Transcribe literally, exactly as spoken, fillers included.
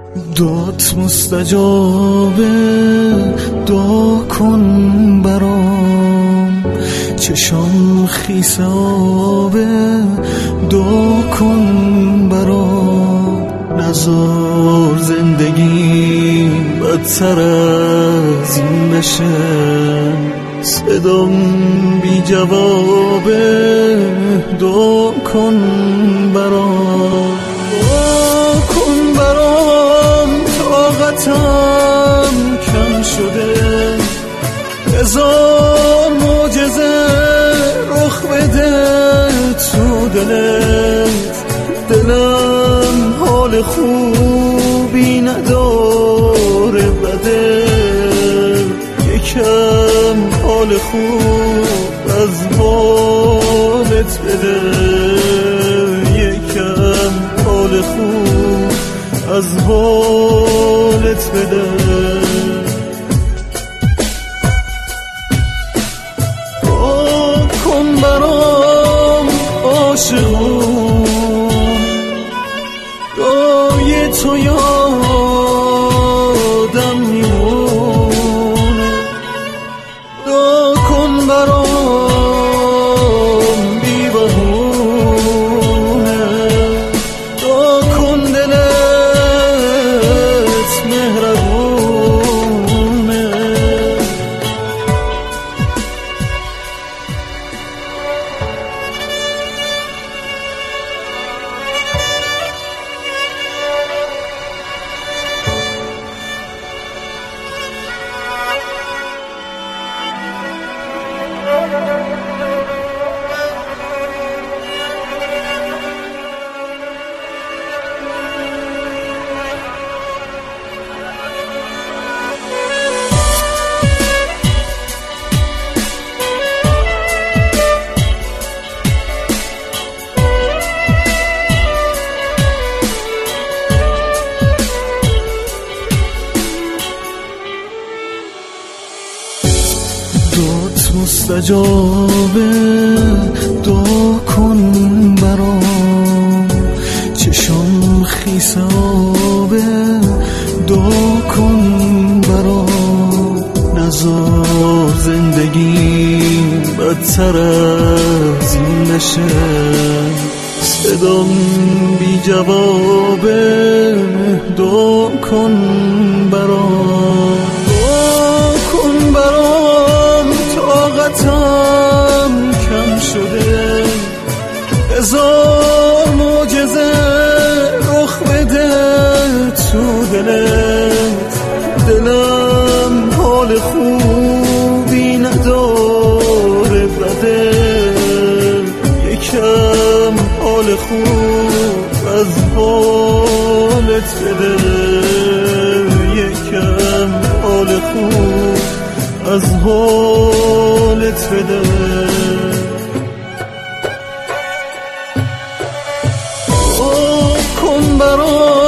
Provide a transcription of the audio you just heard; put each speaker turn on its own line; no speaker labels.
دعات مستجابه، دعا کن برام. چشام خیس آبه، دعا کن برام. نزار زندگی بدتر از این بشه، صدام بی جوابه، دعا کن برام. دعا کن برام، طاقتم کم شده، هزار معجزه رخ بده تو دلت. دلم حال خوبی نداره بده، یکم حال خوب از حالت بده، یکم حال خوب از حالت بده. دعا کن برام عاشقون، دعای تو یادم میمونه. دعا کن برام بی بهونه، دعا کن دلت مهربونه. دعات مستجابه، دعا کن برام. چشام خیس آبه، دعا کن برام. نزار زندگی بدتر از این نشه، صدام بی جوابه، دعا کن برام. دعا کن برام، طاقتم کم شده، هزار معجزه رخ بده تو دلت. دلم حال خوبی نداره بده، یکم حال خوب از حالت بده، یکم حال خوب از حالت بده. دعا کن برام